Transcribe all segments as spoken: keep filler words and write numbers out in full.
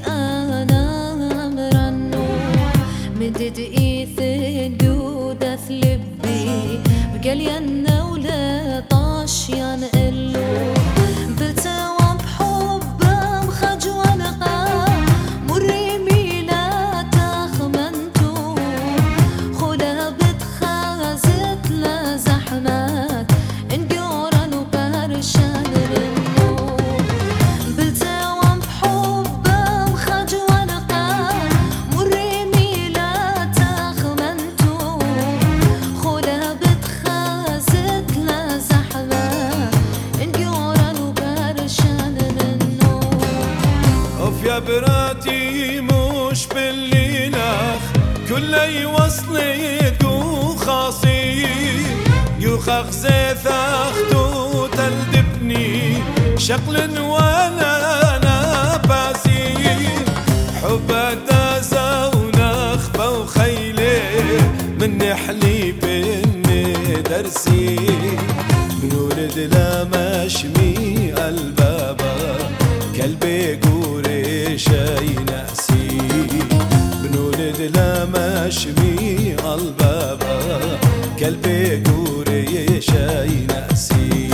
أنا مرنو مدد إيثن جودة لبي بقال ينا ولا طاش ينقلو بتوام بحبه مخجوة لقا مريمي لا تخمنتو خلا بتخازت لزحمات انجورن وبرشان رنو بتوام بحبه مخجوة لقا مريمي لا تخمنتو خلا بتخازت لزحمات انجورن وبرشان رنو اوف يا براتي مش بالليلخ كل يوصلي دو خاصي يوخخ زيث اختو تلدبني شقل ولا انا باسي حبك دازا ونخبة وخيلي من حليب اني درسي من ولد لا مشمي البابا قلبي قوري شي ناسي بنولد لا مشمي البابا قلبي قوري شي ناسي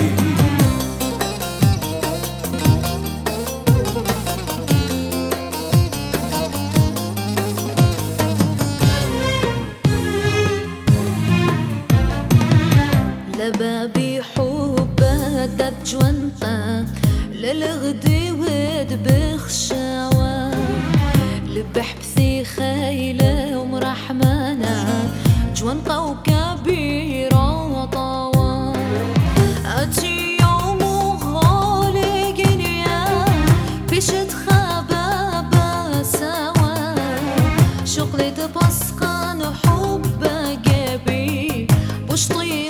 لبابي حبك دجوانطا للغدي ود بخشاوة لبحبثي خيلة ومرحمانة جوانطا وكبيرة وطاوة أتي يوم غالي جنيا بيشت خبابة سوا شغلي تبسقان حب جابي بشطي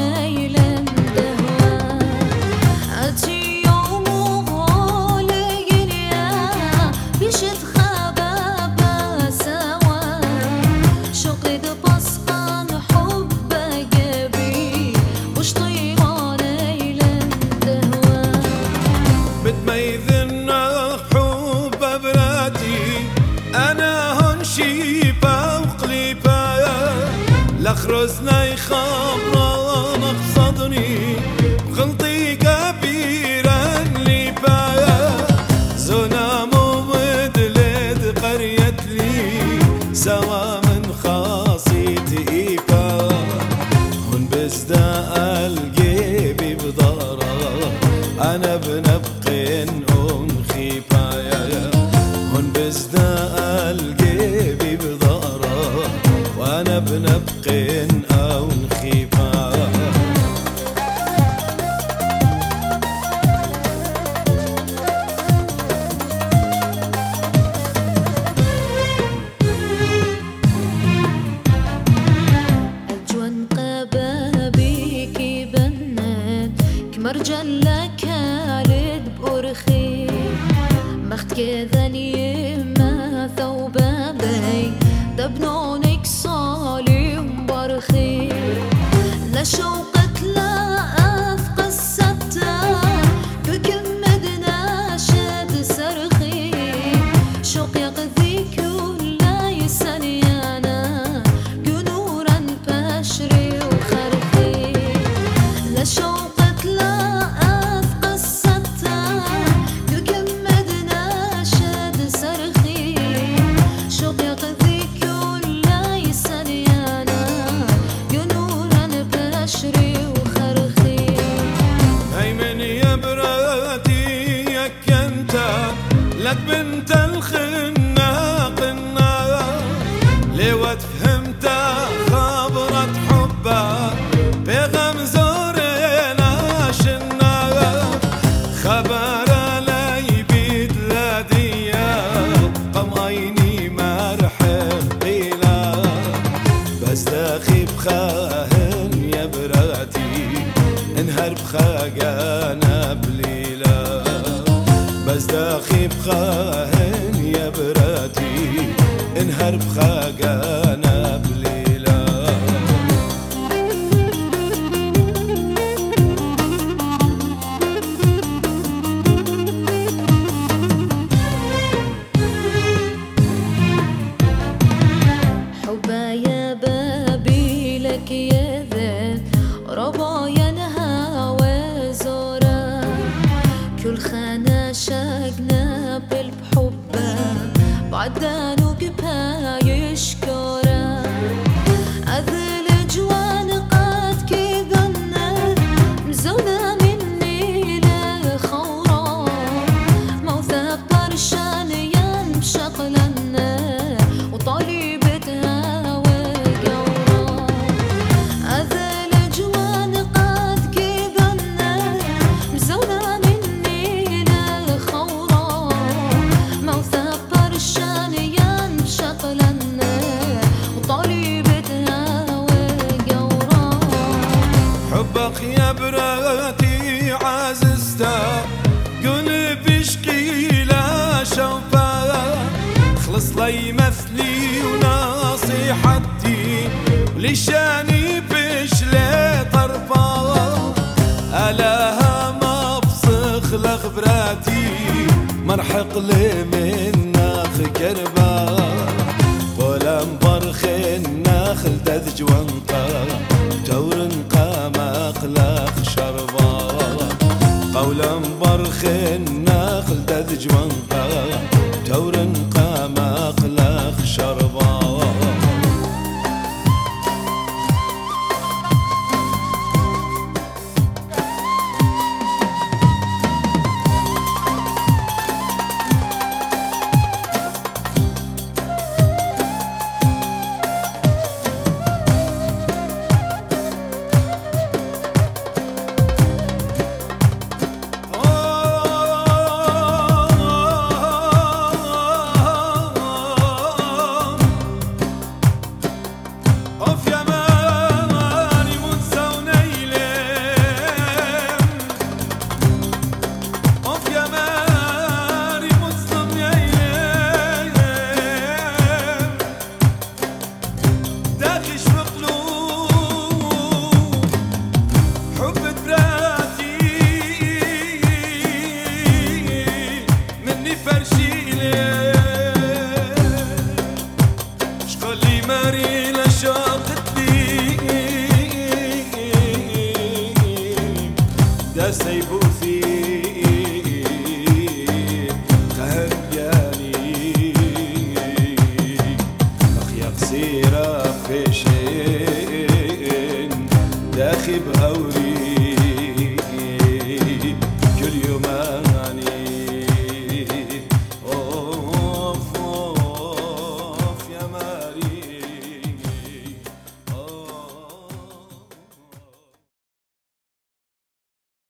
بتميذن حب براتي انا هون شيبة وقليبة لخرزنا يخبران صدري غلطي كبيرا ليبا زنا مبدلت قريت لي سوا من خاصيت ايبا هون بزدا الجيبي بدارا انا بنبقين ام خيبايا هون بزدا الجيبي بدارا وانا بنبقين ام خيبايا الجوان قبابيكي بنات كمرجل لك هالد بأرخي مخت كذا ما ثوبابي دبنونك صالي ومبرخي لا شوقت لا أثق الستة كل مدنا شد سرخي شوق يقذي كل يسني أنا قنورا بشري وخرخي لا شوقت لا أثق الستة كل مدنا شد سرخي شوق يقذي كل يسني أنا قنورا بشري وخرخي هيمن يا براتي يك انت لك بنت الخناق النار ليوت فهمت خبرة حبها بغم زورنا شنا خبر لي بيد لديا قم عيني مرحب قيلا بس داخي بخاهن يا براتي انهر بخاقانا بليلا بس داخي بخاهن يا براتي انهر بخاقانا بليلا وعدان وقبها يشكره أذل جوان قد كذنه مزودة مني لخورة موثق برشان يمشق لنا وطالبتها وقورة أذل جوان قد كذنه مزودة مني لخورة موثق برشان يمشق لنا وطالبتها وقورة حبك يا براتي عززته قلبي شقي لا شوفه خلص لي مثلي ونصيحتي لشاني بشلي طرفه ألاها مفسخ لخبراتي مرحق لي من ناخ كربه ولا مبرخ النخل دذج وانقى تورنقى مقلق شربا قولا مبرخ النخل دذج وانقى تورنقى مقلق شربا سيبوثي قهر جاني أخيق سيرة فيشين داخب هوري كل يوم